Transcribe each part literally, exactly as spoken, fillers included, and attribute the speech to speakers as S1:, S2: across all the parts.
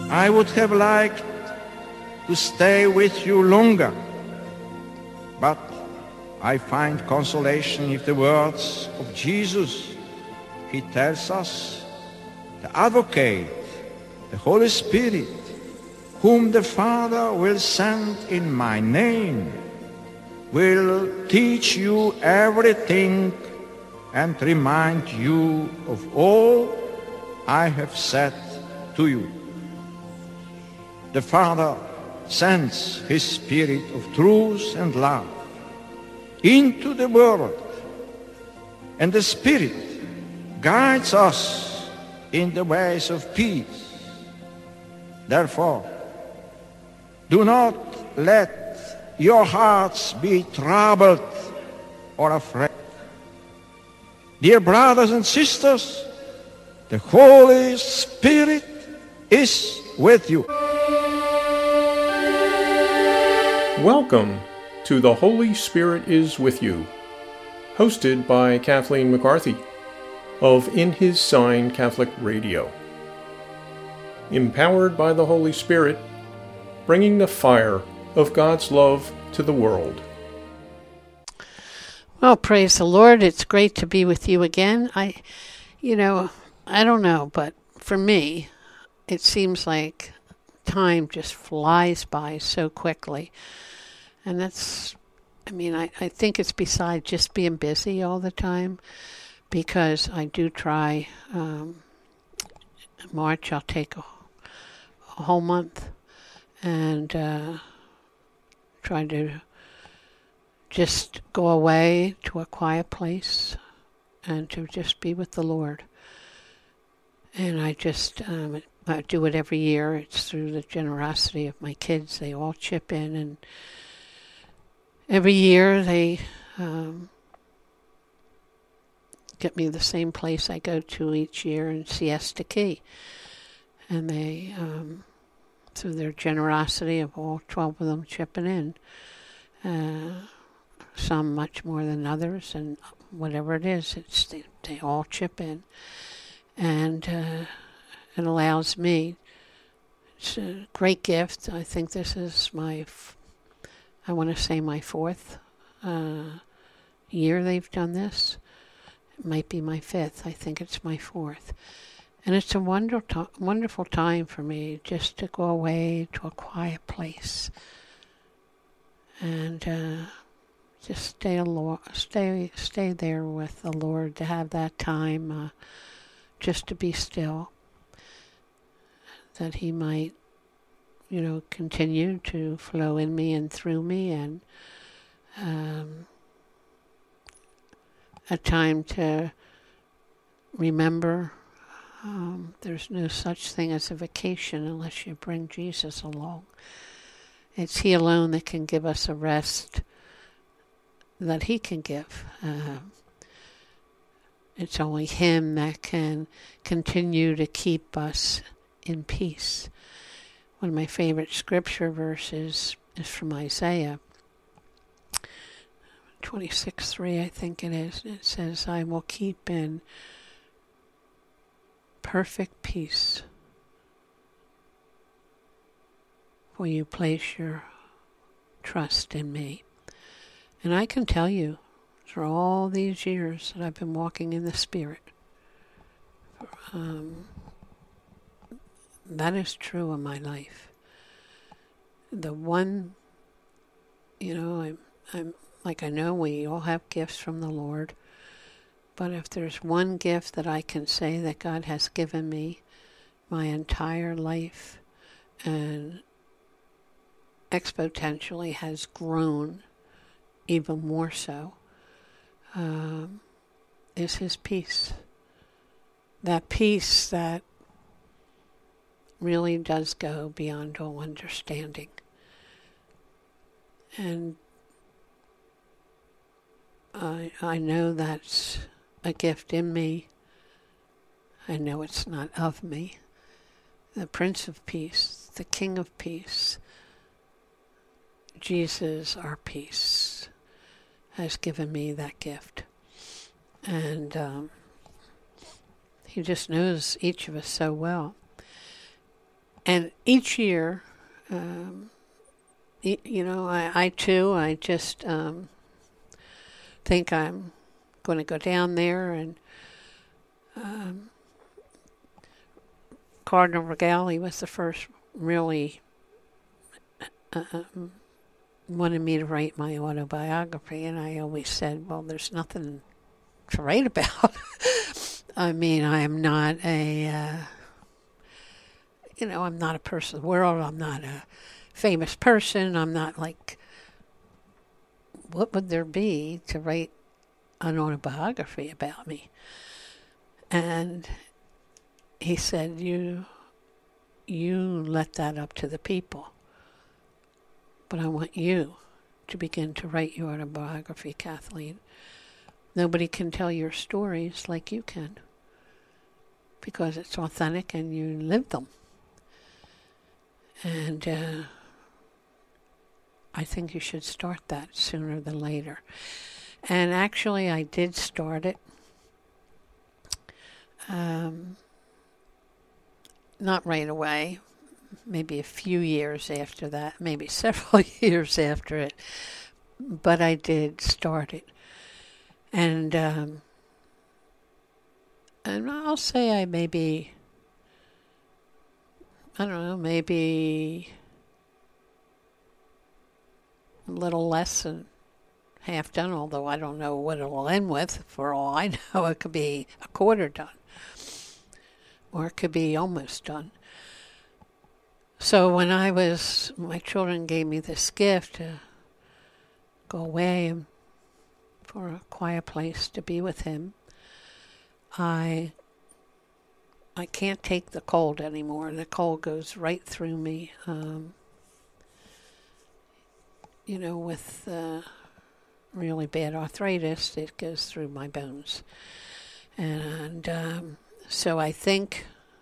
S1: I would have liked to stay with you longer, but I find consolation in the words of Jesus. He tells us, the Advocate, the Holy Spirit, whom the Father will send in my name, will teach you everything and remind you of all I have said to you. The Father sends his Spirit of truth and love into the world, and the Spirit guides us in the ways of peace. Therefore, do not let your hearts be troubled or afraid. Dear brothers and sisters, the Holy Spirit is with you.
S2: Welcome to The Holy Spirit is With You, hosted by Kathleen McCarthy of In His Sign Catholic Radio. Empowered by the Holy Spirit, bringing the fire of God's love to the world.
S3: Well, praise the Lord. It's great to be with you again. I, you know, I don't know, but for me, it seems like time just flies by so quickly. And that's, I mean, I, I think it's beside just being busy all the time, because I do try, um, March I'll take a, a whole month and uh, try to just go away to a quiet place and to just be with the Lord. And I just um, I do it every year. It's through the generosity of my kids. They all chip in, and every year they um, get me the same place I go to each year in Siesta Key. And they, um, through their generosity of all twelve of them chipping in, uh, some much more than others, and whatever it is, it's they, they all chip in. And uh, it allows me, it's a great gift. I think this is my, f- I want to say my fourth uh, year they've done this. It might be my fifth. I think it's my fourth. And it's a wonderful, to- wonderful time for me just to go away to a quiet place and uh, just stay, alo- stay, stay there with the Lord, to have that time uh, just to be still, that He might, you know, continue to flow in me and through me, and um, a time to remember um, there's no such thing as a vacation unless you bring Jesus along. It's He alone that can give us a rest that He can give. Uh, it's only Him that can continue to keep us in peace. One of my favorite scripture verses is from Isaiah twenty-six three, I think it is. It says, I will keep in perfect peace for you place your trust in me. And I can tell you, for all these years that I've been walking in the Spirit, um, that is true in my life. The one, you know, I'm, I'm like, I know we all have gifts from the Lord, but if there's one gift that I can say that God has given me my entire life, and exponentially has grown even more so, um, is His peace. That peace that really does go beyond all understanding. And I I know that's a gift in me. I know it's not of me. The Prince of Peace, the King of Peace, Jesus, our peace, has given me that gift. And um, He just knows each of us so well. And each year, um, you know, I, I too, I just um, think I'm going to go down there, and um, Cardinal Regali was the first really uh, wanted me to write my autobiography, and I always said, well, there's nothing to write about. I mean, I am not a, uh, you know, I'm not a person of the world, I'm not a famous person, I'm not like, what would there be to write an autobiography about me? And he said, you you let that up to the people, but I want you to begin to write your autobiography, Kathleen. Nobody can tell your stories like you can, because it's authentic and you live them. And uh, I think you should start that sooner than later. And actually, I did start it. Um, not right away, maybe a few years after that, maybe several years after it, but I did start it. And um, and I'll say I maybe, I don't know, maybe a little less than half done, although I don't know what it'll end with. For all I know, it could be a quarter done, or it could be almost done. So when I was, my children gave me this gift to go away and for a quiet place to be with him, I I can't take the cold anymore. The cold goes right through me. Um, you know, with uh, really bad arthritis, it goes through my bones. And um, so I think,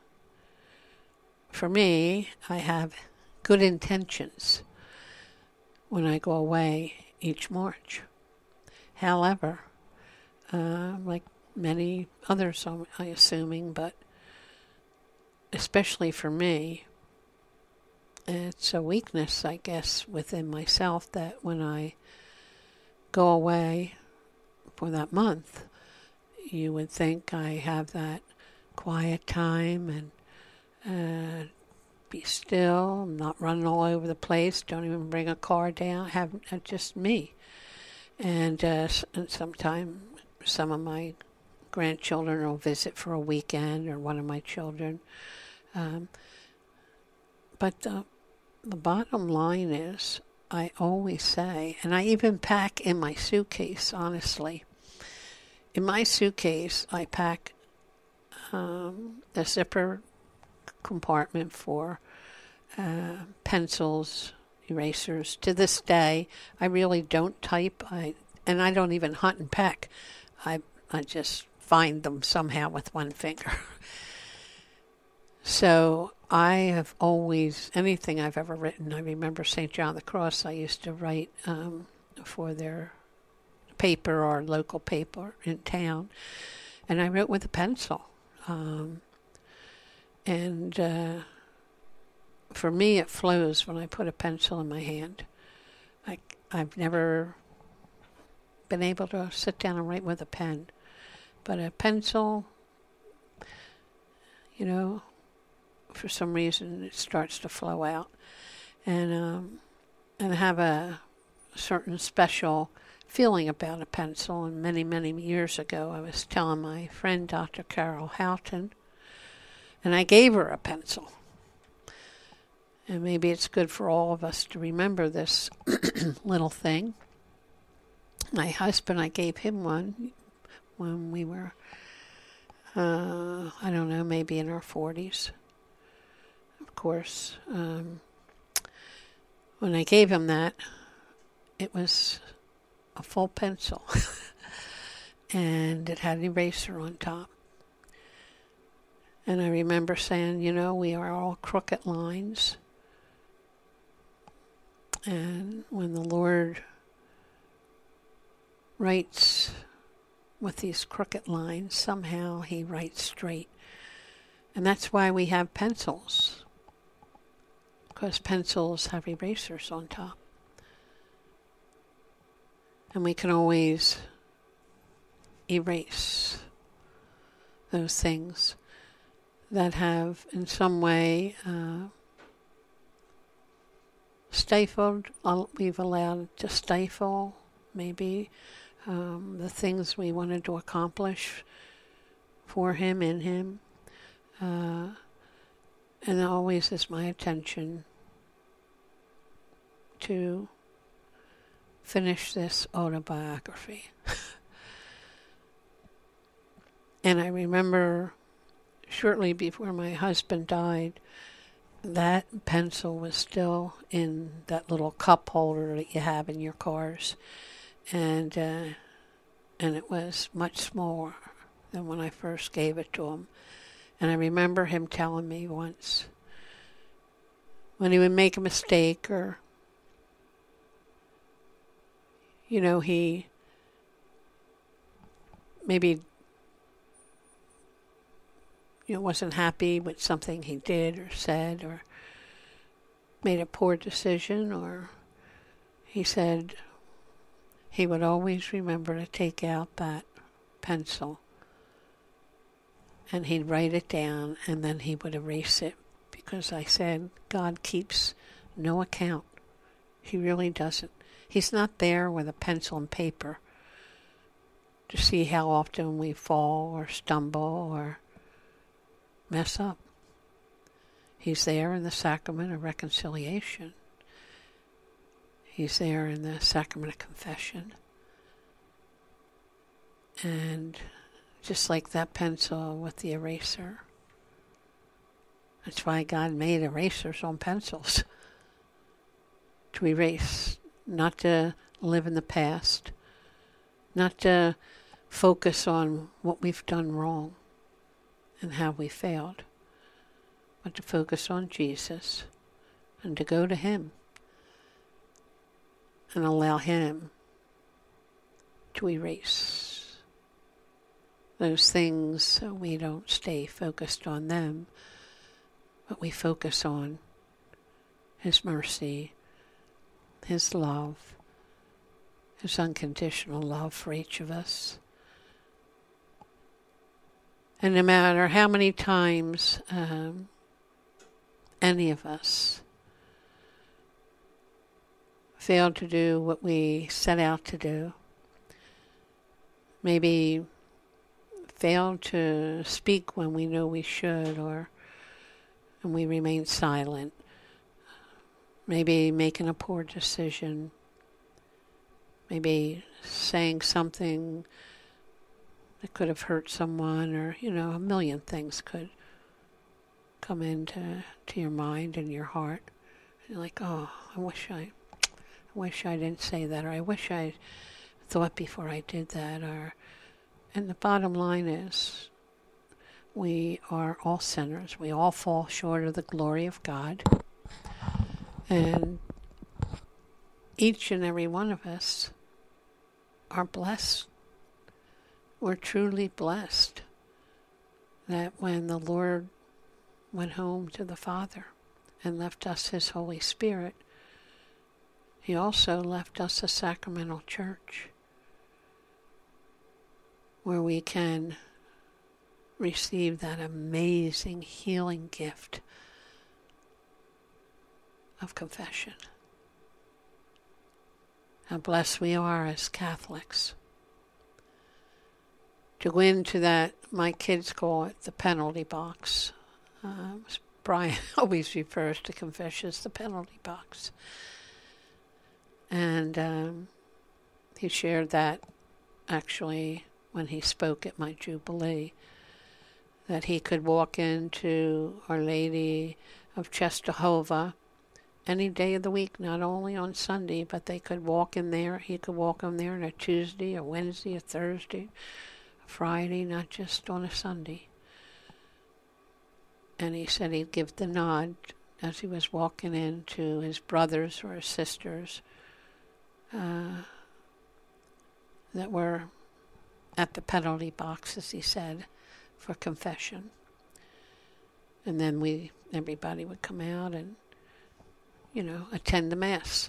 S3: for me, I have good intentions when I go away each March. However, uh, like many others, I'm assuming, but especially for me, it's a weakness, I guess, within myself that when I go away for that month, you would think I have that quiet time and uh, be still, not running all over the place, don't even bring a car down, have uh, just me. And, uh, and sometimes some of my grandchildren will visit for a weekend, or one of my children. Um, but the, the bottom line is, I always say, and I even pack in my suitcase, honestly. In my suitcase, I pack um, a zipper compartment for uh, pencils, erasers. To this day, I really don't type, I and I don't even hunt and peck. I I just find them somehow with one finger. So I have always, anything I've ever written, I remember Saint John the Cross, I used to write um, for their paper or local paper in town, and I wrote with a pencil. Um, and uh, for me, it flows when I put a pencil in my hand. I, I've never been able to sit down and write with a pen, but a pencil, you know, for some reason it starts to flow out, and um, and have a certain special feeling about a pencil. And many, many years ago, I was telling my friend Doctor Carol Houghton, and I gave her a pencil. And maybe it's good for all of us to remember this little thing. My husband, I gave him one when we were, uh, I don't know, maybe in our forties. Of course, um, when I gave him that, it was a full pencil, and it had an eraser on top. And I remember saying, you know, we are all crooked lines, and when the Lord writes with these crooked lines, somehow he writes straight. And that's why we have pencils. because pencils have erasers on top. And we can always erase those things that have in some way uh, stifled, we've allowed to stifle maybe um, the things we wanted to accomplish for him, in him. Uh, and it always is my attention to finish this autobiography. And I remember shortly before my husband died, that pencil was still in that little cup holder that you have in your cars. And uh, and it was much smaller than when I first gave it to him. And I remember him telling me once, when he would make a mistake or, you know, he maybe, you know, wasn't happy with something he did or said or made a poor decision, or he said he would always remember to take out that pencil and he'd write it down and then he would erase it, because I said God keeps no account. He really doesn't. He's not there with a pencil and paper to see how often we fall or stumble or mess up. He's there in the sacrament of reconciliation. He's there in the sacrament of confession. And just like that pencil with the eraser, that's why God made erasers on pencils. To erase, not to live in the past, not to focus on what we've done wrong and how we failed, but to focus on Jesus and to go to him and allow him to erase those things so we don't stay focused on them, but we focus on his mercy, his love, his unconditional love for each of us. And no matter how many times um, any of us fail to do what we set out to do, maybe fail to speak when we know we should, or and we remain silent, maybe making a poor decision, maybe saying something that could have hurt someone, or, you know, a million things could come into to your mind and your heart. You're like, oh, I wish I, I wish I didn't say that, or I wish I thought before I did that, or, and the bottom line is, we are all sinners. We all fall short of the glory of God. And each and every one of us are blessed. We're truly blessed that when the Lord went home to the Father and left us his Holy Spirit, he also left us a sacramental church where we can receive that amazing healing gift of confession. How blessed we are as Catholics to go into that, my kids call it the penalty box. Uh, Brian always refers to confession as the penalty box. And um, he shared that actually when he spoke at my Jubilee, that he could walk into Our Lady of Czestochowa any day of the week, not only on Sunday, but they could walk in there. He could walk in there on a Tuesday, a Wednesday, a Thursday, a Friday, not just on a Sunday. And he said he'd give the nod as he was walking in to his brothers or his sisters uh, that were at the penalty box, as he said, for confession. And then we, everybody would come out and you know, attend the Mass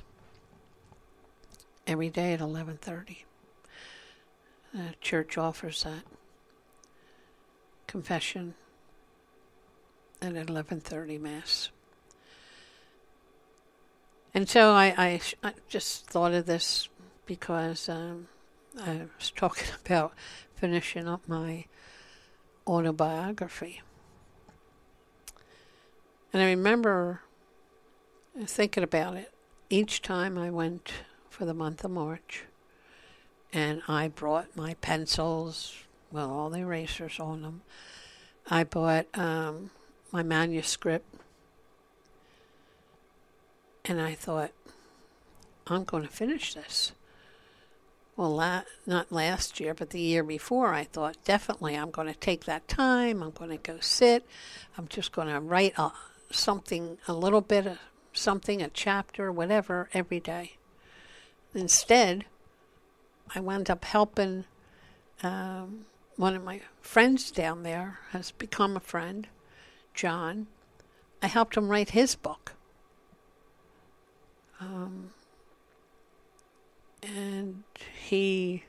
S3: every day at eleven thirty. The church offers that. Confession at eleven thirty Mass. And so I, I, I just thought of this because um, I was talking about finishing up my autobiography. And I remember thinking about it each time I went for the month of March, and I brought my pencils with all the erasers on them. I bought um, my manuscript, and I thought, I'm going to finish this. Well, la- not last year, but the year before, I thought, definitely I'm going to take that time. I'm going to go sit. I'm just going to write a, something, a little bit of something, a chapter, whatever, every day. Instead, I wound up helping um, one of my friends down there, has become a friend, John. I helped him write his book. Um, and he,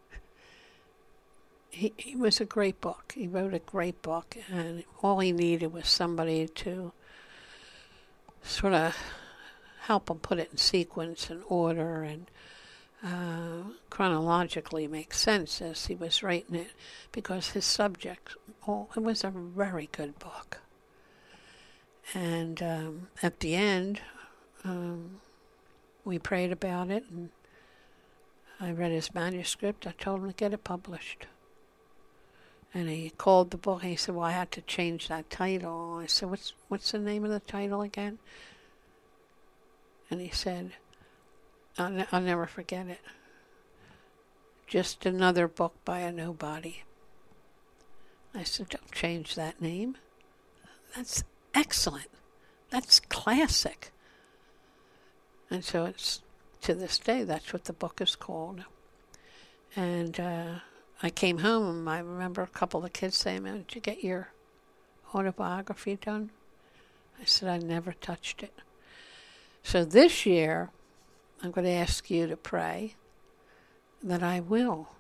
S3: he he was a great book. He wrote a great book, and all he needed was somebody to sort of help him put it in sequence and order and uh, chronologically make sense as he was writing it, because his subject, oh, it was a very good book. And um, at the end, um, we prayed about it, and I read his manuscript. I told him to get it published. And he called the book, and he said, well, I had to change that title. I said, what's what's the name of the title again? And he said, I'll, ne- I'll never forget it. Just another book by a nobody. I said, don't change that name. That's excellent. That's classic. And so it's, to this day, that's what the book is called. And uh, I came home, and I remember a couple of the kids saying, "Man, did you get your autobiography done?" I said, I never touched it. So this year, I'm going to ask you to pray that I will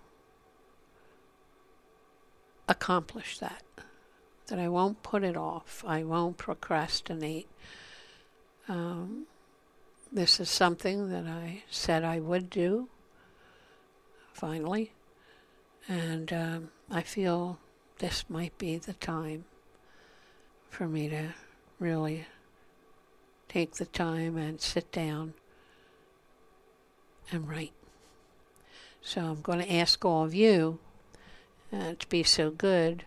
S3: accomplish that, that I won't put it off, I won't procrastinate. Um, this is something that I said I would do, finally, and um, I feel this might be the time for me to really take the time and sit down and write. So I'm going to ask all of you uh, to be so good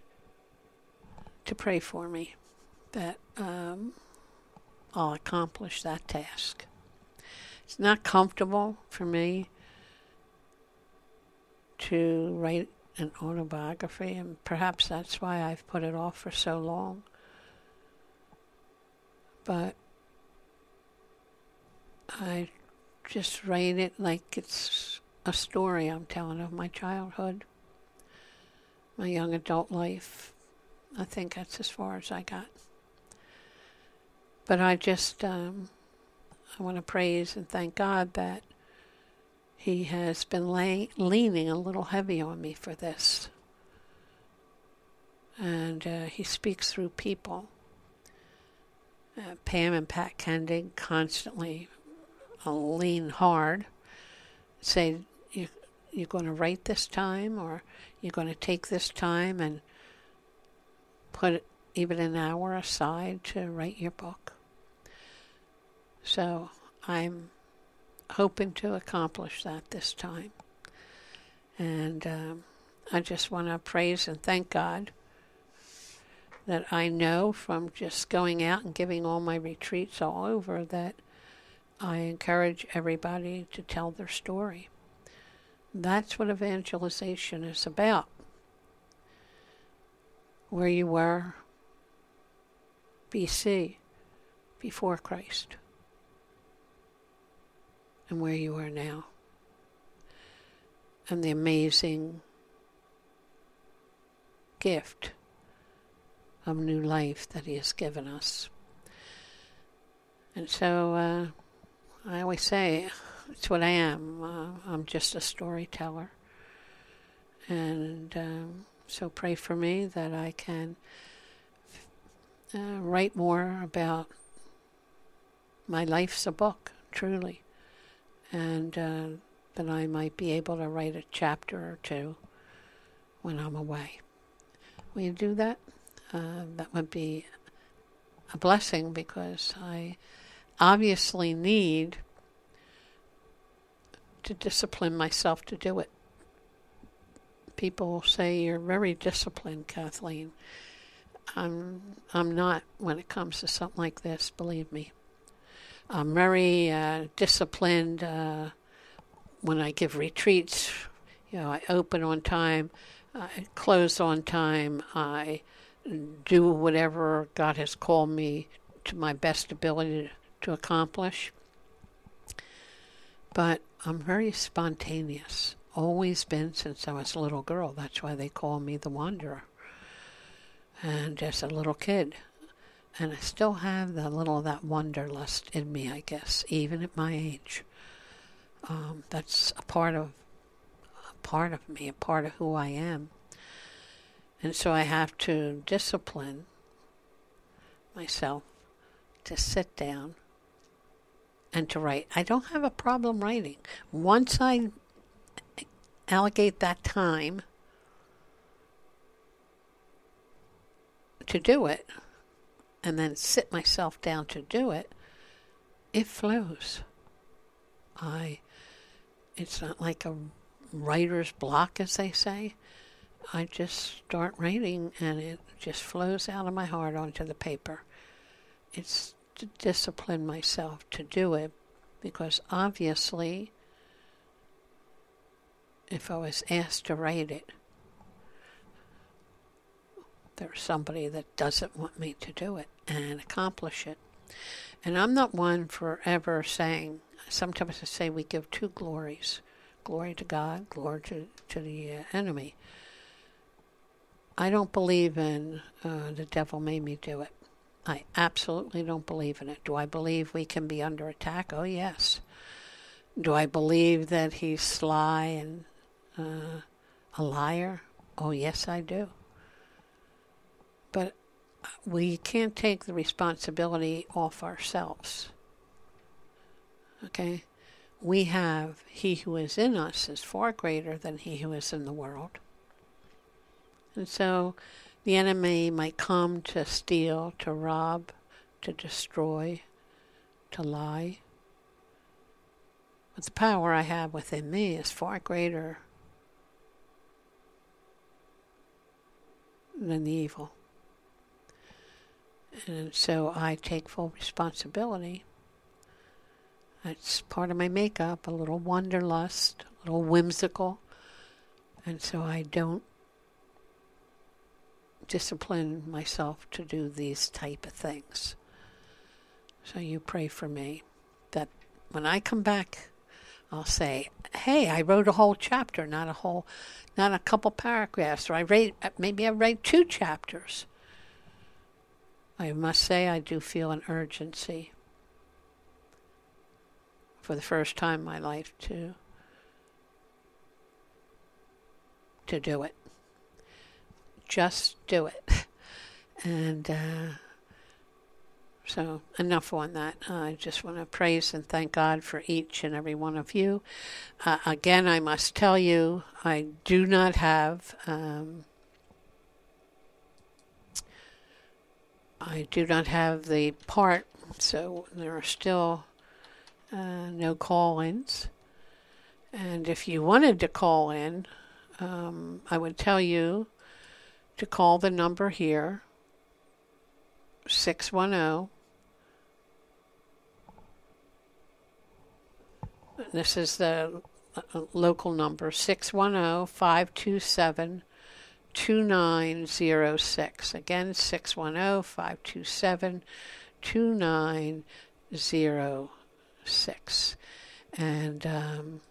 S3: to pray for me that um, I'll accomplish that task. It's not comfortable for me to write an autobiography, and perhaps that's why I've put it off for so long. But I just write it like it's a story I'm telling of my childhood, my young adult life. I think that's as far as I got. But I just, um, I want to praise and thank God that He has been lay, leaning a little heavy on me for this. And uh, He speaks through people. Uh, Pam and Pat Kendig constantly uh, lean hard, say, you, you're going to write this time, or you're going to take this time and put even an hour aside to write your book. So I'm hoping to accomplish that this time. And um, I just want to praise and thank God that I know from just going out and giving all my retreats all over that I encourage everybody to tell their story. That's what evangelization is about. Where you were B C, before Christ, and where you are now, and the amazing gift of new life that He has given us. And so uh, I always say, it's what I am. Uh, I'm just a storyteller. And um, so pray for me that I can uh, write more about my life's a book, truly. And uh, that I might be able to write a chapter or two when I'm away. Will you do that? Uh, that would be a blessing, because I obviously need to discipline myself to do it. People say you're very disciplined, Kathleen. I'm I'm not when it comes to something like this, believe me. I'm very uh, disciplined uh, when I give retreats. You know, I open on time, I close on time, I do whatever God has called me to my best ability to accomplish. But I'm very spontaneous. Always been since I was a little girl. That's why they call me the Wanderer. And as a little kid. And I still have the little of that wanderlust in me, I guess, even at my age. Um, that's a part of a part of me, a part of who I am. And so I have to discipline myself to sit down and to write. I don't have a problem writing. Once I allocate that time to do it, and then sit myself down to do it, it flows. I, it's not like a writer's block, as they say. I just start writing, and it just flows out of my heart onto the paper. It's to discipline myself to do it, because obviously, if I was asked to write it, there's somebody that doesn't want me to do it and accomplish it. And I'm not one for ever saying, sometimes I say we give two glories, glory to God, glory to, to the uh, enemy. I don't believe in uh, the devil made me do it. I absolutely don't believe in it. Do I believe we can be under attack? Oh, yes. Do I believe that he's sly and uh, a liar? Oh, yes, I do. But we can't take the responsibility off ourselves. Okay? We have, he who is in us is far greater than he who is in the world. And so the enemy might come to steal, to rob, to destroy, to lie. But the power I have within me is far greater than the evil. And so I take full responsibility. It's part of my makeup, a little wanderlust, a little whimsical. And so I don't discipline myself to do these type of things. So you pray for me that when I come back, I'll say, hey, I wrote a whole chapter, not a whole, not a couple paragraphs, or I write, maybe I write two chapters. I must say I do feel an urgency for the first time in my life to to do it. Just do it. And uh, so enough on that. Uh, I just want to praise and thank God for each and every one of you. Uh, again, I must tell you, I do not have... Um, I do not have the part, so there are still uh, no call-ins. And if you wanted to call in, um, I would tell you to call the number here, six one zero. This is the uh, local number, six one zero, five two seven, two nine zero six. Again, six one zero, five two seven, two nine zero six. And um,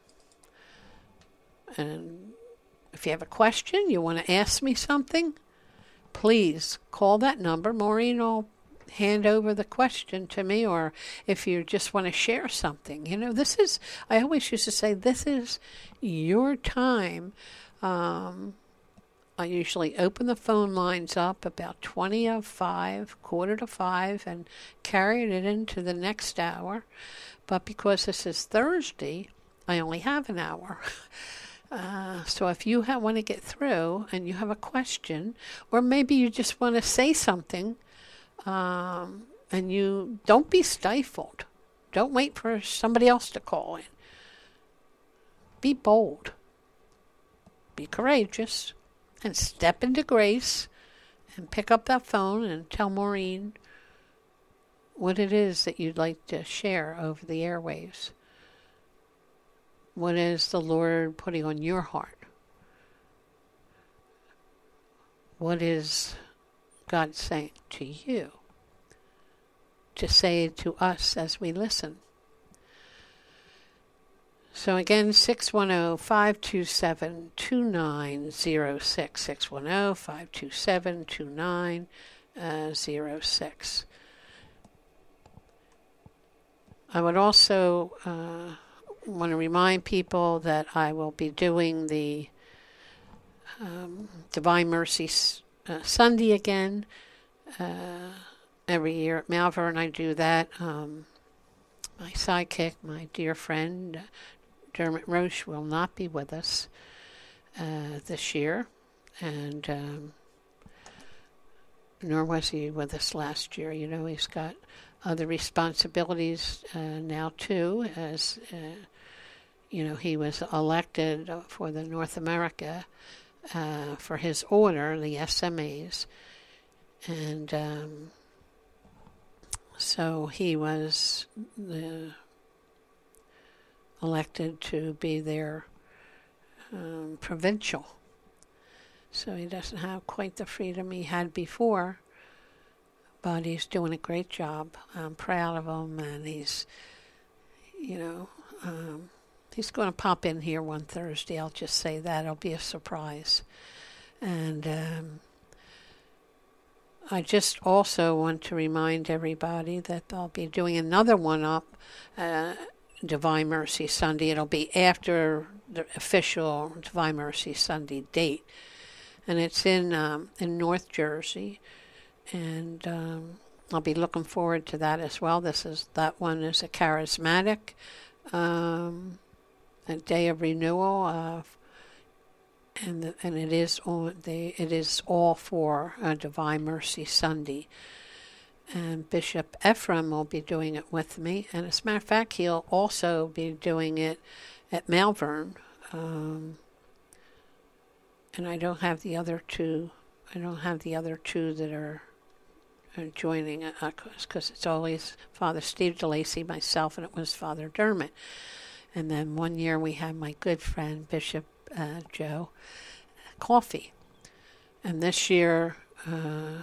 S3: and if you have a question, you want to ask me something, please call that number. Maureen will hand over the question to me, or if you just want to share something. You know, this is, I always used to say, this is your time. Um, I usually open the phone lines up about twenty of five, quarter to five, and carry it into the next hour. But because this is Thursday, I only have an hour. Uh, so if you have, want to get through and you have a question, or maybe you just want to say something, um, and you don't be stifled. Don't wait for somebody else to call in. Be bold. Be courageous. And step into grace and pick up that phone and tell Maureen what it is that you'd like to share over the airwaves. What is the Lord putting on your heart? What is God saying to you to say to us as we listen? So again, six one zero, five two seven, two nine zero six, six one zero, five two seven, two nine zero six. I would also uh, want to remind people that I will be doing the um, Divine Mercy uh, Sunday again. Uh, every year at Malvern I do that. Um, my sidekick, my dear friend, Dermot Roche, will not be with us uh, this year, and um, nor was he with us last year. You know, he's got other responsibilities uh, now too, as uh, you know, he was elected for the North America uh, for his order, the S M As, and um, so he was the elected to be their um, provincial. So he doesn't have quite the freedom he had before, but he's doing a great job. I'm proud of him, and he's, you know, um, he's going to pop in here one Thursday. I'll just say that. It'll be a surprise. And um, I just also want to remind everybody that I'll be doing another one up uh, Divine Mercy Sunday. It'll be after the official Divine Mercy Sunday date, and it's in um, in North Jersey, and um, I'll be looking forward to that as well. This is that one is a charismatic, um, a day of renewal, uh, and the, and it is on the it is all for a Divine Mercy Sunday. And Bishop Ephraim will be doing it with me. And as a matter of fact, he'll also be doing it at Malvern. Um, and I don't have the other two. I don't have the other two that are, are joining because uh, it's always Father Steve DeLacy, myself, and it was Father Dermot. And then one year we had my good friend, Bishop uh, Joe Coffey. And this year... Uh,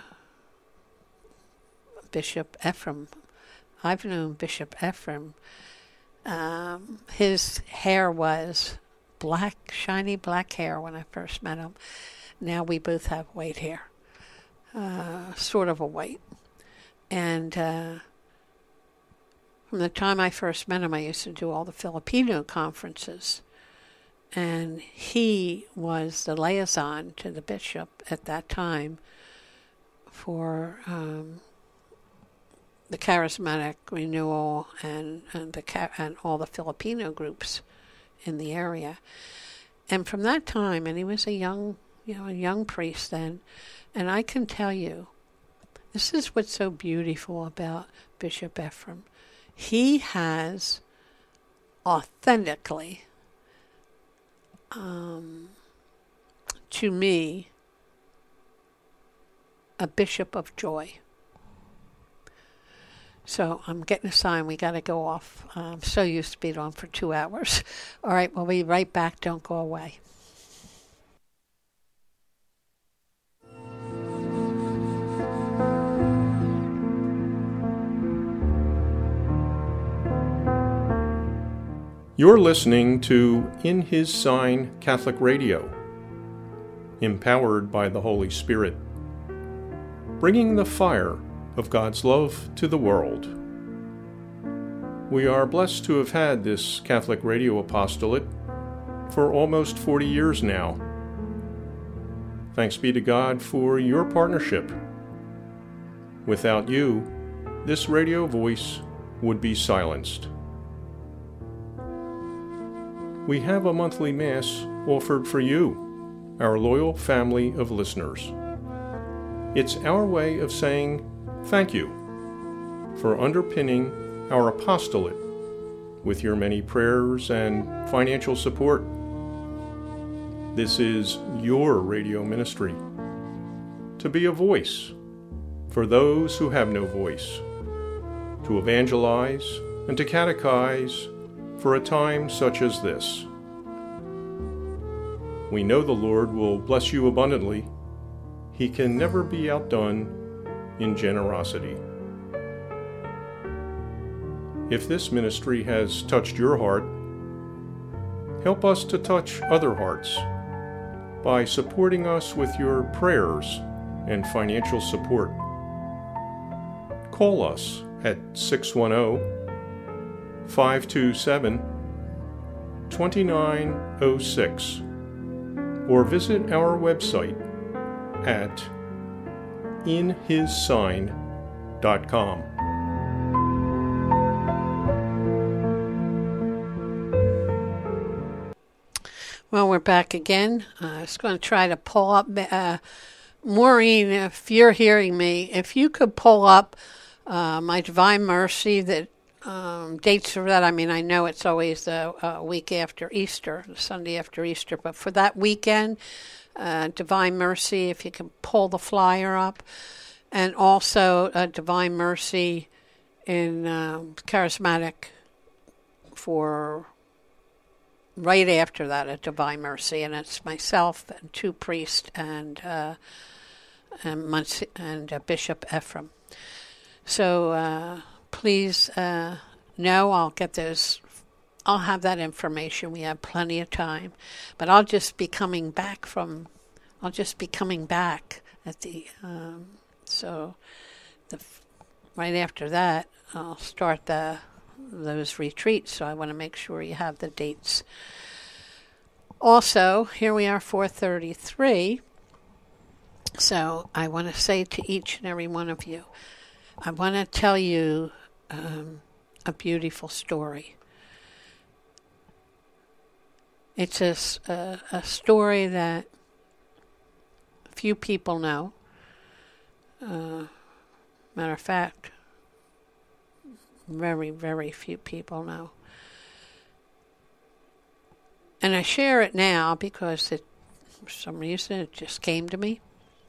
S3: Bishop Ephraim. I've known Bishop Ephraim. Um, his hair was black, shiny black hair when I first met him. Now we both have white hair, uh, sort of a white. And uh, from the time I first met him, I used to do all the Filipino conferences. And he was the liaison to the bishop at that time for... Um, the Charismatic Renewal and and the and all the Filipino groups in the area, and from that time, and he was a young, you know, a young priest then, and I can tell you, this is what's so beautiful about Bishop Ephraim. He has authentically, um, to me, a bishop of joy. So I'm getting a sign. We got to go off. I'm so used to being on for two hours. All right, we'll be right back. Don't go away.
S2: You're listening to In His Sign Catholic Radio, empowered by the Holy Spirit, bringing the fire of God's love to the world. We are blessed to have had this Catholic Radio Apostolate for almost forty years now. Thanks be to God for your partnership. Without you, this radio voice would be silenced. We have a monthly Mass offered for you, our loyal family of listeners. It's our way of saying thank you for underpinning our apostolate with your many prayers and financial support. This is your radio ministry, to be a voice for those who have no voice, to evangelize and to catechize for a time such as this. We know the Lord will bless you abundantly. He can never be outdone in generosity. If this ministry has touched your heart, help us to touch other hearts by supporting us with your prayers and financial support. Call us at six one zero, five two seven, two nine zero six or visit our website at in his sign dot com.
S3: Well, we're back again. Uh, I was going to try to pull up, uh, Maureen, if you're hearing me, if you could pull up uh, my Divine Mercy, that um, dates for that. I mean, I know it's always the uh, week after Easter, the Sunday after Easter, but for that weekend, uh, Divine Mercy, if you can pull the flyer up, and also uh, Divine Mercy in uh, Charismatic for right after that, a Divine Mercy, and it's myself and two priests and uh, and, Mons- and uh, Bishop Ephraim. So uh, please uh, know I'll get those. I'll have that information. We have plenty of time, but I'll just be coming back from. I'll just be coming back at the. Um, so, the right after that, I'll start the. those retreats, so I want to make sure you have the dates. Also, here we are, four thirty-three, so I want to say to each and every one of you, I want to tell you um, a beautiful story. It's a, a, a story that few people know. Uh, matter of fact, very, very few people know. And I share it now because it, for some reason it just came to me.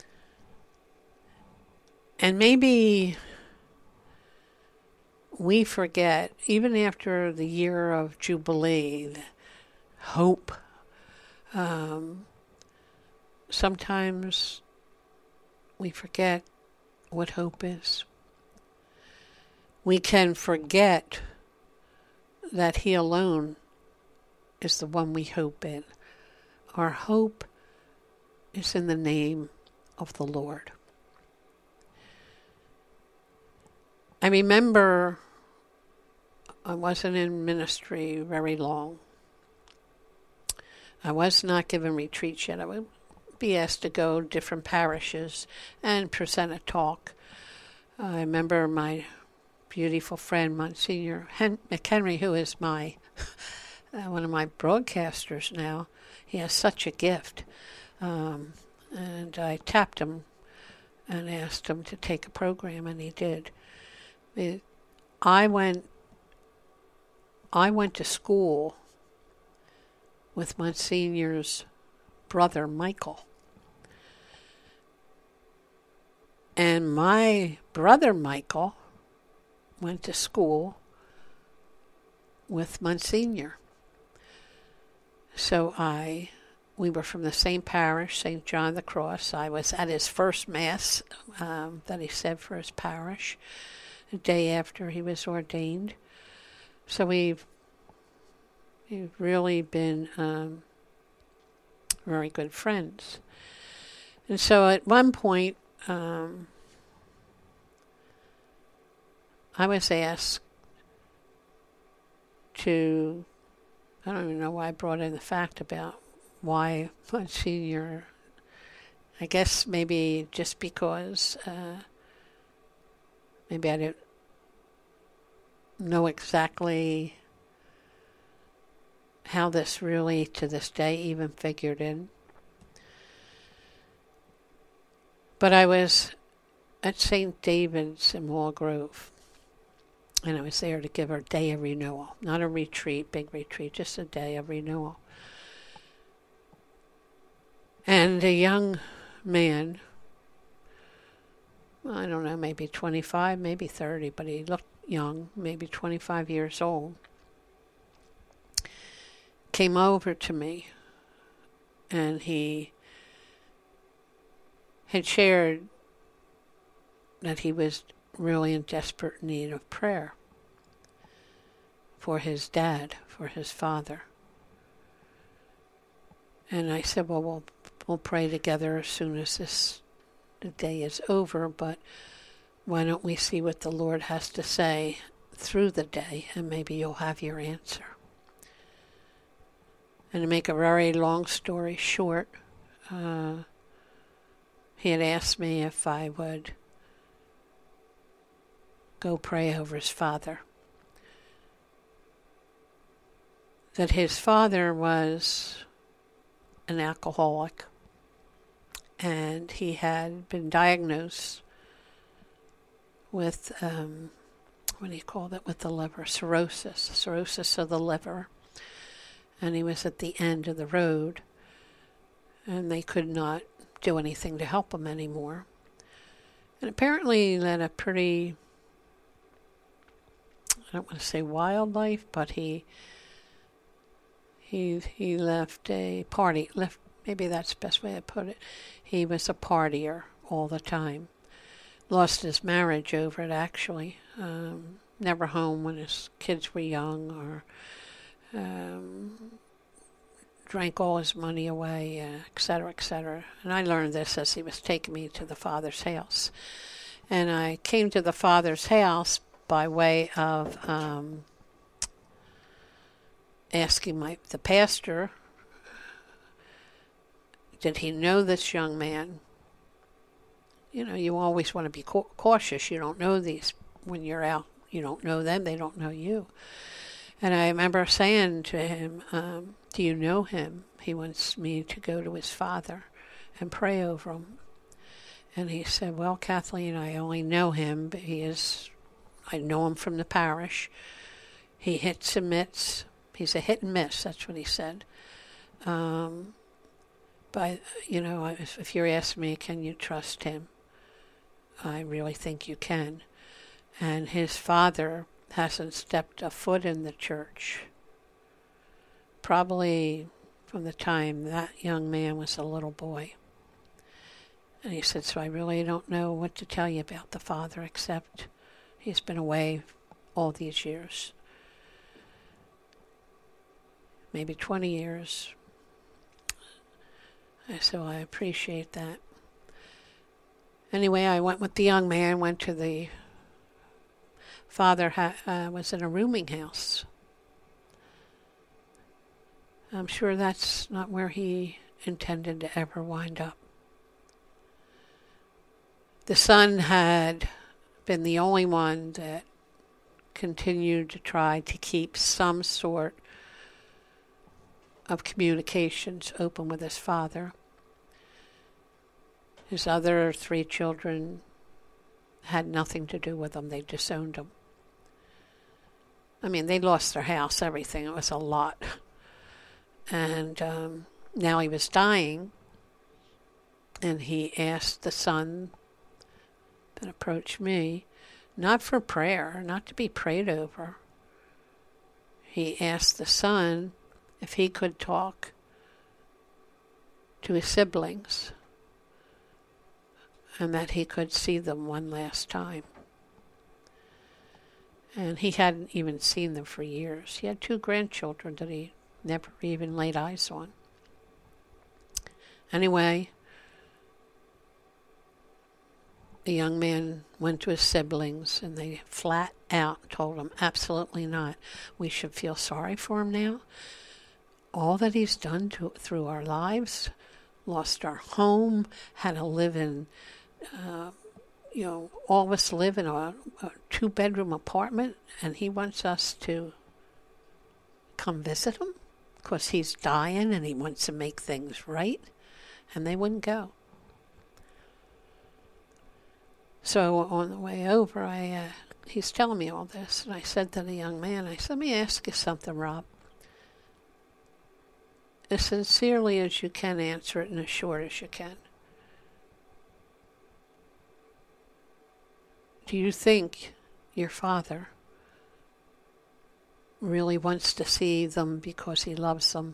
S3: And maybe we forget, even after the year of Jubilee, the hope. Um, sometimes we forget what hope is. We can forget that He alone is the one we hope in. Our hope is in the name of the Lord. I remember I wasn't in ministry very long. I was not given retreats yet. I would be asked to go to different parishes and present a talk. I remember my beautiful friend, Monsignor Hen- McHenry, who is my uh, one of my broadcasters now. He has such a gift. Um, and I tapped him and asked him to take a program, and he did. It, I went I went to school with Monsignor's brother, Michael. And my brother, Michael, went to school with Monsignor. So I, we were from the same parish, Saint John the Cross. I was at his first Mass um, that he said for his parish, the day after he was ordained. So we've, we've really been um, very good friends. And so at one point, um, I was asked to, I don't even know why I brought in the fact about why Monsignor, I guess maybe just because uh, maybe I didn't know exactly how this really to this day even figured in. But I was at Saint David's in Walgrove, and I was there to give a day of renewal, not a retreat, big retreat, just a day of renewal. And a young man, I don't know, maybe twenty-five, maybe thirty, but he looked young, maybe twenty-five years old, came over to me, and he had shared that he was really in desperate need of prayer for his dad, for his father. And I said, well, we'll, we'll pray together as soon as this the day is over, but why don't we see what the Lord has to say through the day, and maybe you'll have your answer. And to make a very long story short, uh, he had asked me if I would go pray over his father. That his father was an alcoholic, and he had been diagnosed with, um, what do you call that, with the liver, cirrhosis, cirrhosis of the liver. And he was at the end of the road, and they could not do anything to help him anymore. And apparently he led a pretty, I don't want to say wild life, but he he he left a party, left maybe that's the best way to put it. He was a partier all the time. Lost his marriage over it, actually. Um, never home when his kids were young, or um, drank all his money away, uh, et cetera, et cetera. And I learned this as he was taking me to the Father's house. And I came to the Father's house by way of um, asking my the pastor, did he know this young man? You know, you always want to be cautious. You don't know these when you're out. You don't know them. They don't know you. And I remember saying to him, um, do you know him? He wants me to go to his father and pray over him. And he said, well, Kathleen, I only know him, but he is, I know him from the parish. He hits and miss. He's a hit and miss, that's what he said. Um, but, you know, if, if you're asking me, can you trust him? I really think you can. And his father hasn't stepped a foot in the church, probably from the time that young man was a little boy. And he said, so I really don't know what to tell you about the father, except he's been away all these years. Maybe twenty years. So I appreciate that. Anyway, I went with the young man, went to the father, ha- uh, was in a rooming house. I'm sure that's not where he intended to ever wind up. The son had been the only one that continued to try to keep some sort of communications open with his father. His other three children had nothing to do with him. They disowned him. I mean, they lost their house, everything. It was a lot. And um, now he was dying, and he asked the son that approached me, not for prayer, not to be prayed over. He asked the son if he could talk to his siblings and that he could see them one last time. And he hadn't even seen them for years. He had two grandchildren that he never even laid eyes on. Anyway, the young man went to his siblings, and they flat out told him, absolutely not. We should feel sorry for him now. All that he's done to, through our lives, lost our home, had to live in, uh, you know, all of us live in a, a two-bedroom apartment, and he wants us to come visit him because he's dying and he wants to make things right. And they wouldn't go. So on the way over, I uh, he's telling me all this, and I said to the young man, I said, let me ask you something, Rob. As sincerely as you can answer it and as short as you can. Do you think your father really wants to see them because he loves them?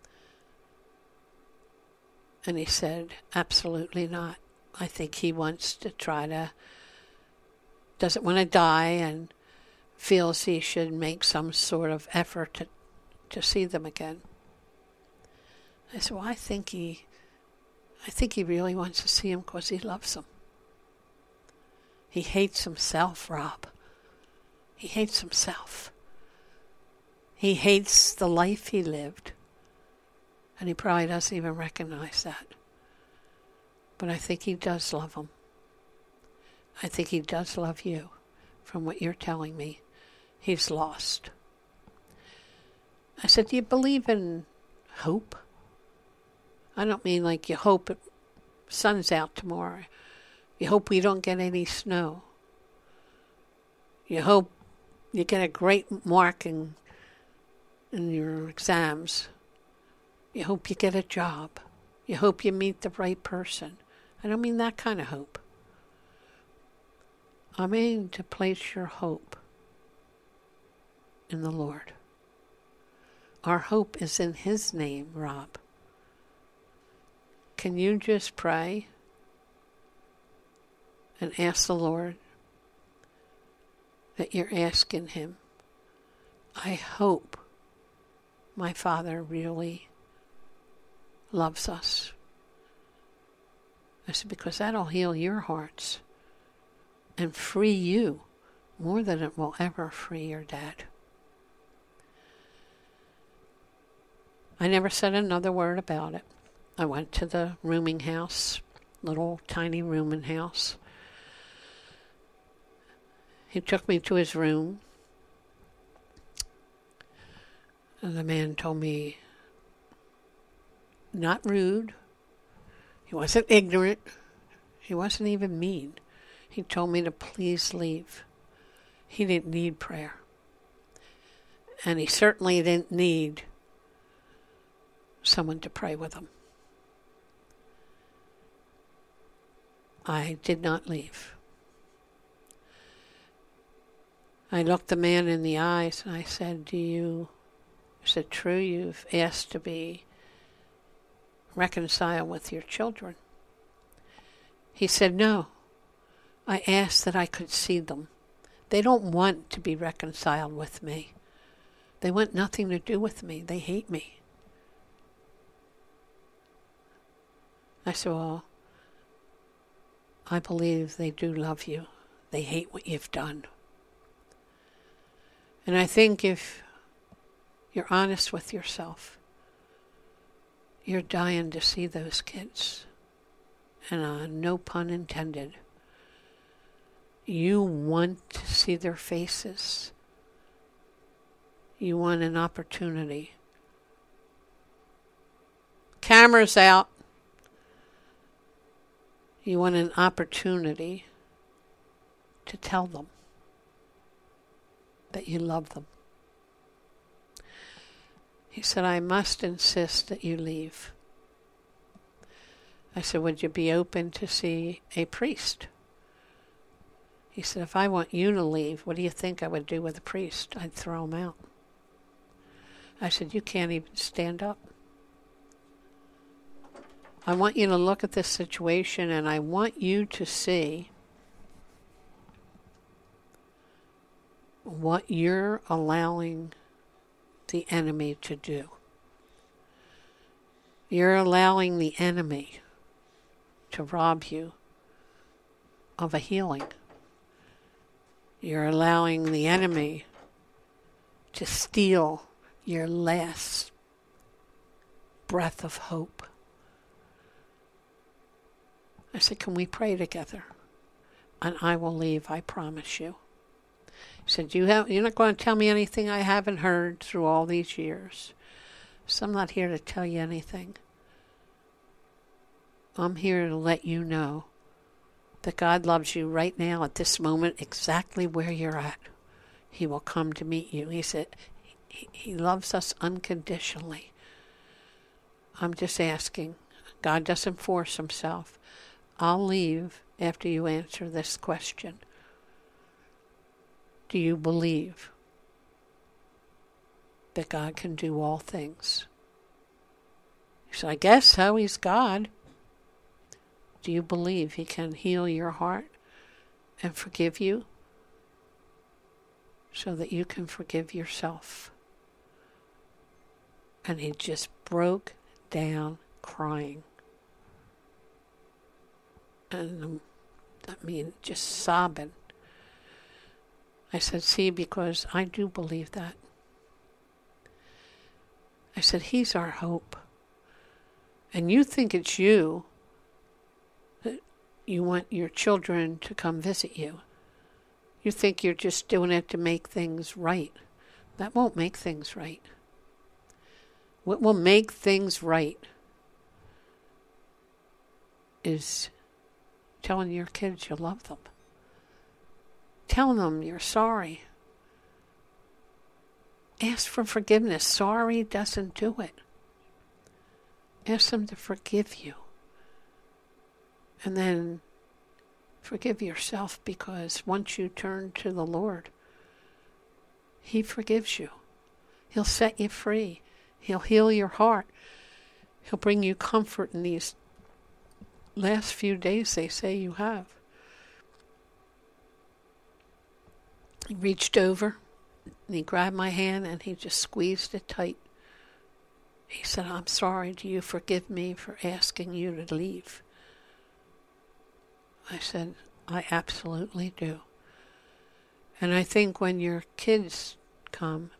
S3: And he said, absolutely not. I think he wants to try to, doesn't want to die and feels he should make some sort of effort to, to see them again. I said, well, I think he, I think he really wants to see him because he loves them. He hates himself, Rob. He hates himself. He hates the life he lived. And he probably doesn't even recognize that. But I think he does love him. I think he does love you. From what you're telling me, he's lost. I said, do you believe in hope? I don't mean like you hope the sun's out tomorrow. You hope we don't get any snow. You hope you get a great mark in, in your exams. You hope you get a job. You hope you meet the right person. I don't mean that kind of hope. I mean to place your hope in the Lord. Our hope is in His name, Rob. Can you just pray and ask the Lord that you're asking Him, I hope my Father really loves us. I said, because that'll heal your hearts and free you more than it will ever free your dad. I never said another word about it. I went to the rooming house, little tiny rooming house. He took me to his room. And the man told me, not rude. He wasn't ignorant. He wasn't even mean. He told me to please leave. He didn't need prayer. And he certainly didn't need someone to pray with him. I did not leave. I looked the man in the eyes and I said, do you, is it true you've asked to be reconciled with your children? He said, no. I asked that I could see them. They don't want to be reconciled with me. They want nothing to do with me. They hate me. I said, well, I believe they do love you. They hate what you've done. And I think if you're honest with yourself, you're dying to see those kids. And uh, no pun intended. You want to see their faces. You want an opportunity. Cameras out. You want an opportunity to tell them that you love them. He said, I must insist that you leave. I said, would you be open to see a priest? He said, if I want you to leave, what do you think I would do with a priest? I'd throw him out. I said, you can't even stand up. I want you to look at this situation and I want you to see what you're allowing the enemy to do. You're allowing the enemy to rob you of a healing. You're allowing the enemy to steal your last breath of hope. I said, can we pray together? And I will leave, I promise you. He said, you have, you're not going to tell me anything I haven't heard through all these years. So I'm not here to tell you anything. I'm here to let you know that God loves you right now at this moment, exactly where you're at. He will come to meet you. He said, he, he loves us unconditionally. I'm just asking. God doesn't force himself. I'll leave after you answer this question. Do you believe that God can do all things? He said, I guess so. He's God. Do you believe he can heal your heart and forgive you so that you can forgive yourself? And he just broke down crying. And um, I mean, just sobbing. I said, see, because I do believe that. I said, he's our hope. And you think it's you, that you want your children to come visit you. You think you're just doing it to make things right. That won't make things right. What will make things right is telling your kids you love them. Telling them you're sorry. Ask for forgiveness. Sorry doesn't do it. Ask them to forgive you. And then forgive yourself, because once you turn to the Lord, he forgives you. He'll set you free. He'll heal your heart. He'll bring you comfort in these last few days they say you have. He reached over and he grabbed my hand and he just squeezed it tight. He said, I'm sorry, do you forgive me for asking you to leave? I said, I absolutely do. And I think when your kids come,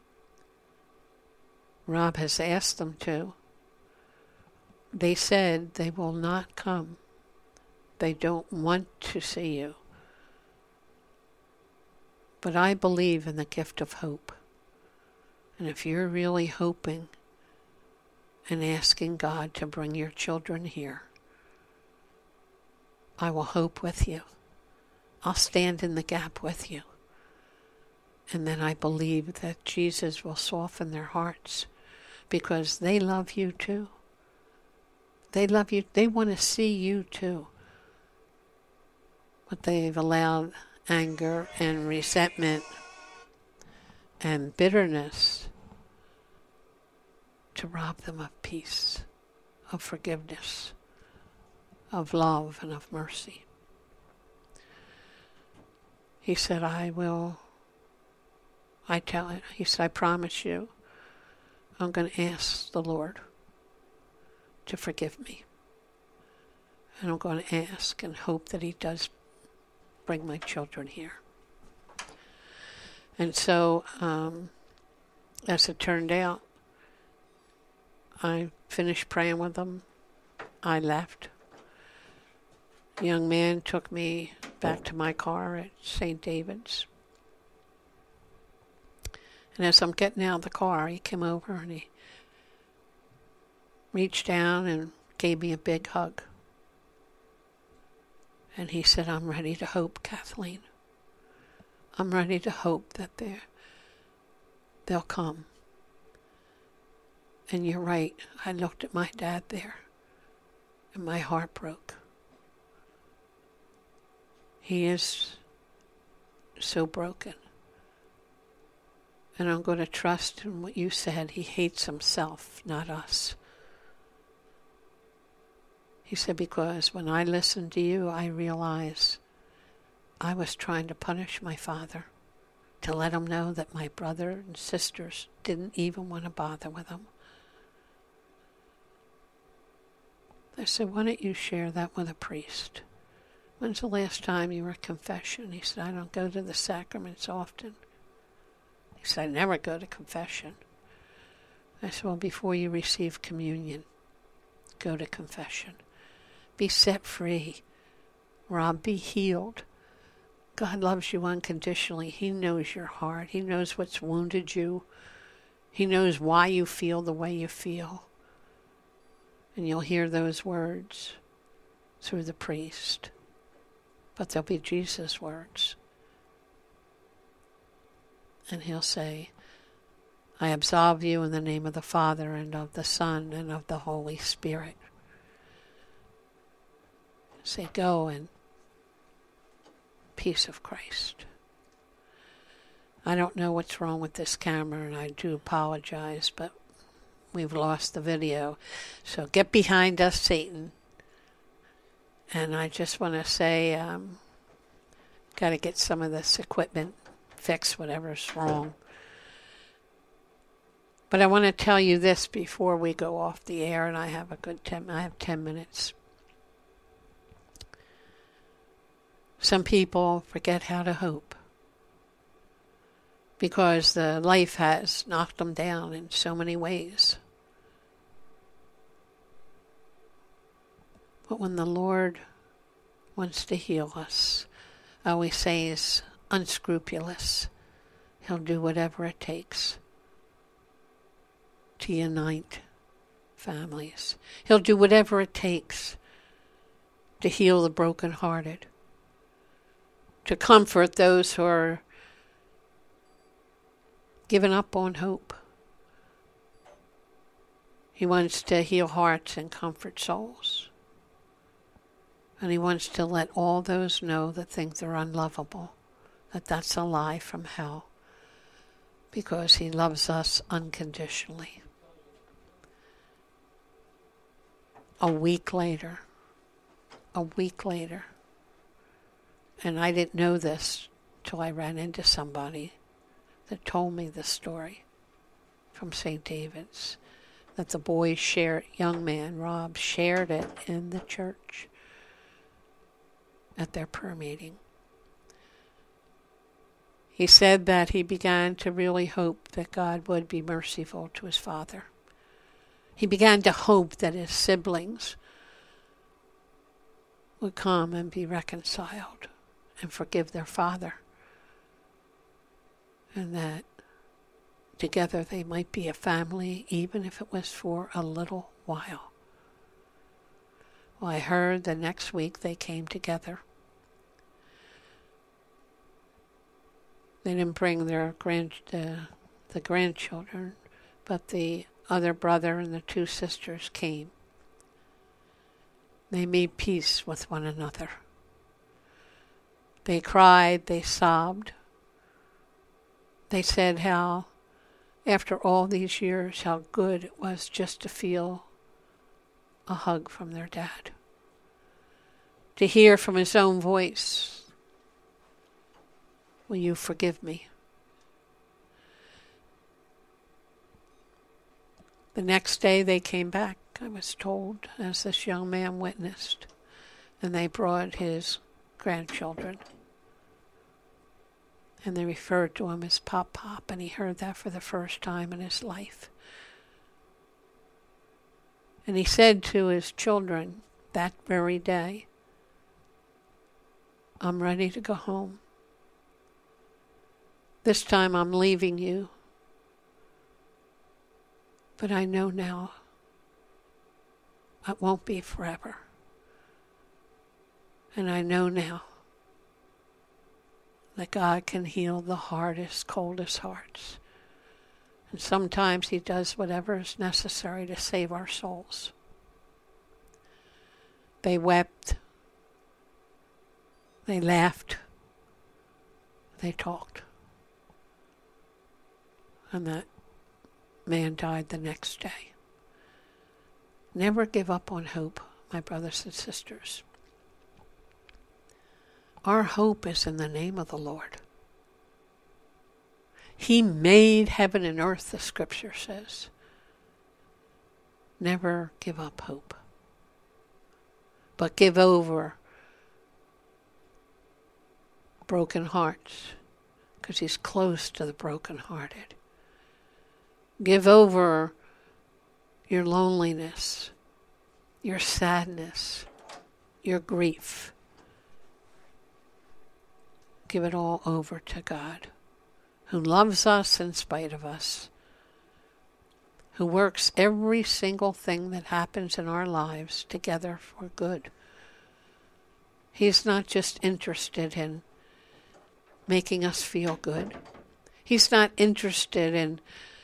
S3: Rob has asked them to, they said they will not come. They don't want to see you. But I believe in the gift of hope. And if you're really hoping and asking God to bring your children here, I will hope with you. I'll stand in the gap with you. And then I believe that Jesus will soften their hearts, because they love you too. They love you. They want to see you too. But they've allowed anger and resentment and bitterness to rob them of peace, of forgiveness, of love, and of mercy. He said, I will, I tell it, he said, I promise you, I'm going to ask the Lord to forgive me. And I'm going to ask and hope that he does bring my children here. And so, um, as it turned out, I finished praying with them. I left. The young man took me back to my car at Saint David's. And as I'm getting out of the car, he came over and he reached down and gave me a big hug. And he said, I'm ready to hope, Kathleen. I'm ready to hope that they're, they'll come. And you're right. I looked at my dad there, and my heart broke. He is so broken. And I'm going to trust in what you said. He hates himself, not us. He said, because when I listened to you, I realized I was trying to punish my father, to let him know that my brother and sisters didn't even want to bother with him. I said, why don't you share that with a priest? when's the last time you were at confession? He said, I don't go to the sacraments often. He said, I never go to confession. I said, well, before you receive communion, go to confession. Be set free. Rob, be healed. God loves you unconditionally. He knows your heart. He knows what's wounded you. He knows why you feel the way you feel. And you'll hear those words through the priest. But they'll be Jesus' words. And he'll say, I absolve you in the name of the Father and of the Son and of the Holy Spirit. Say, go in peace of Christ. I don't know what's wrong with this camera, and I do apologize, but we've lost the video. So get behind us, Satan. And I just want to say, um, got to get some of this equipment fixed, whatever's wrong. But I want to tell you this before we go off the air, and I have a good ten, I have ten minutes. Some people forget how to hope because the life has knocked them down in so many ways. But when the Lord wants to heal us, I always say He's unscrupulous. He'll do whatever it takes to unite families. He'll do whatever it takes to heal the brokenhearted, to comfort those who are given up on hope. He wants to heal hearts and comfort souls. And He wants to let all those know that think they're unlovable, that that's a lie from hell, because He loves us unconditionally. A week later, a week later, and I didn't know this till I ran into somebody that told me the story from Saint David's, that the boy shared, young man, Rob, shared it in the church at their prayer meeting. He said that he began to really hope that God would be merciful to his father. He began to hope that his siblings would come and be reconciled and forgive their father, and that together they might be a family, even if it was for a little while. Well, I heard the next week they came together. They didn't bring their grand, uh, the grandchildren, but the other brother and the two sisters came. They made peace with one another. They cried, they sobbed. They said how, after all these years, how good it was just to feel a hug from their dad. To hear from his own voice, will you forgive me? The next day they came back, I was told, as this young man witnessed, and they brought his grandchildren. And they referred to him as Pop Pop, and he heard that for the first time in his life. And he said to his children that very day, I'm ready to go home. This time I'm leaving you. But I know now it won't be forever. And I know now that God can heal the hardest, coldest hearts. And sometimes He does whatever is necessary to save our souls. They wept. They laughed. They talked. And that man died the next day. Never give up on hope, my brothers and sisters. Our hope is in the name of the Lord. He made heaven and earth, the scripture says. Never give up hope, but give over broken hearts, because he's close to the brokenhearted. Give over your loneliness, your sadness, your grief. Give it all over to God, who loves us in spite of us, who works every single thing that happens in our lives together for good. He's not just interested in making us feel good. He's not interested in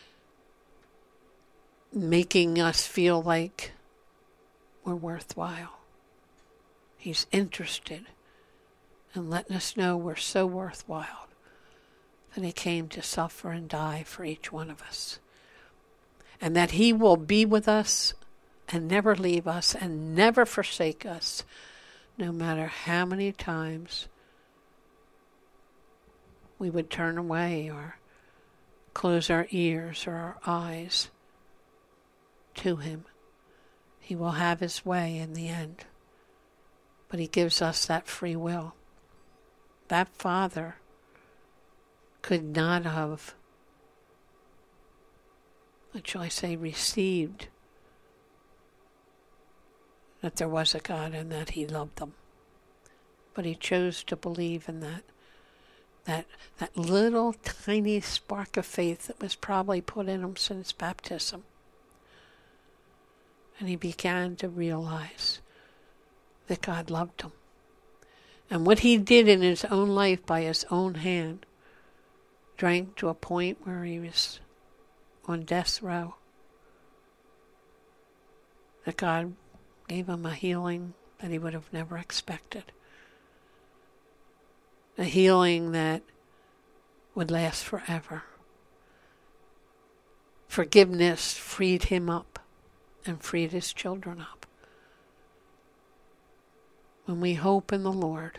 S3: making us feel like we're worthwhile. He's interested in letting us know we're so worthwhile that he came to suffer and die for each one of us. And that he will be with us and never leave us and never forsake us, no matter how many times we would turn away or close our ears or our eyes to him. He will have his way in the end. But he gives us that free will. That Father could not have, what shall I say, received that there was a God and that he loved them. But he chose to believe in that. That that little tiny spark of faith that was probably put in him since baptism. And he began to realize that God loved him. And what he did in his own life by his own hand, drank to a point where he was on death's row. That God gave him a healing that he would have never expected. A healing that would last forever. Forgiveness freed him up and freed his children up. When we hope in the Lord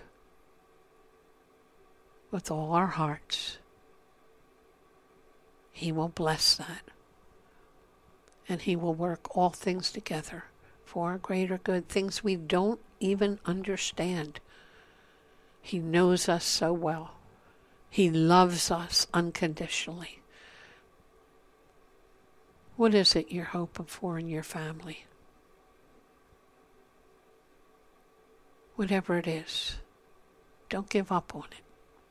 S3: with all our hearts, he will bless that. And he will work all things together for our greater good, things we don't even understand. He knows us so well. He loves us unconditionally. What is it you're hoping for in your family? Whatever it is, don't give up on it.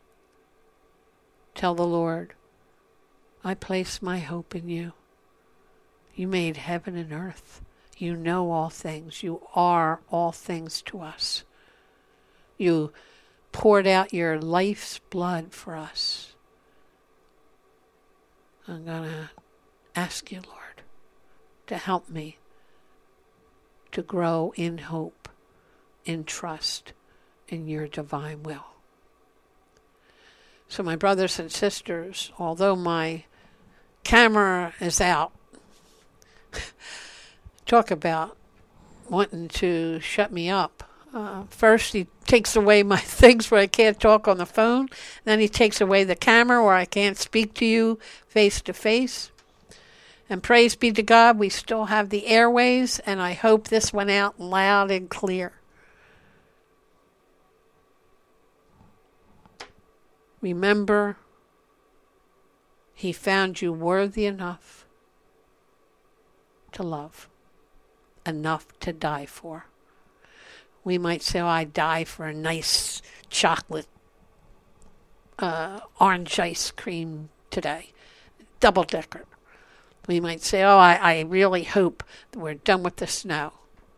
S3: Tell the Lord, I place my hope in you. You made heaven and earth. You know all things. You are all things to us. You poured out your life's blood for us. I'm going to ask you, Lord, to help me to grow in hope, in trust, in your divine will. So my brothers and sisters, although my camera is out, talk about wanting to shut me up. Uh, first, he takes away my things where I can't talk on the phone. Then he takes away the camera where I can't speak to you face to face. And praise be to God, we still have the airways, and I hope this went out loud and clear. Remember, he found you worthy enough to love, enough to die for. We might say, oh, I die for a nice chocolate uh, orange ice cream today, double decker. We might say, oh, I, I really hope that we're done with the snow.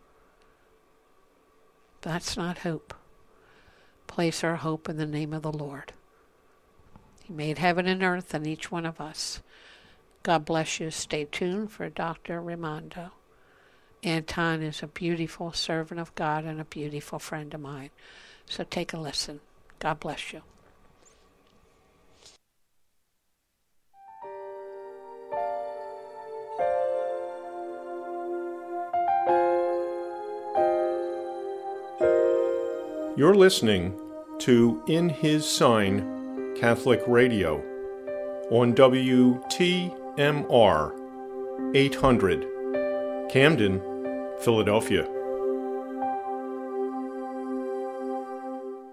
S3: But that's not hope. Place our hope in the name of the Lord. He made heaven and earth and each one of us. God bless you. Stay tuned for Doctor Raimondo. Anton is a beautiful servant of God and a beautiful friend of mine. So take a listen. God bless you.
S2: You're listening to In His Sign Catholic Radio on W T M R eight hundred, Camden, Philadelphia.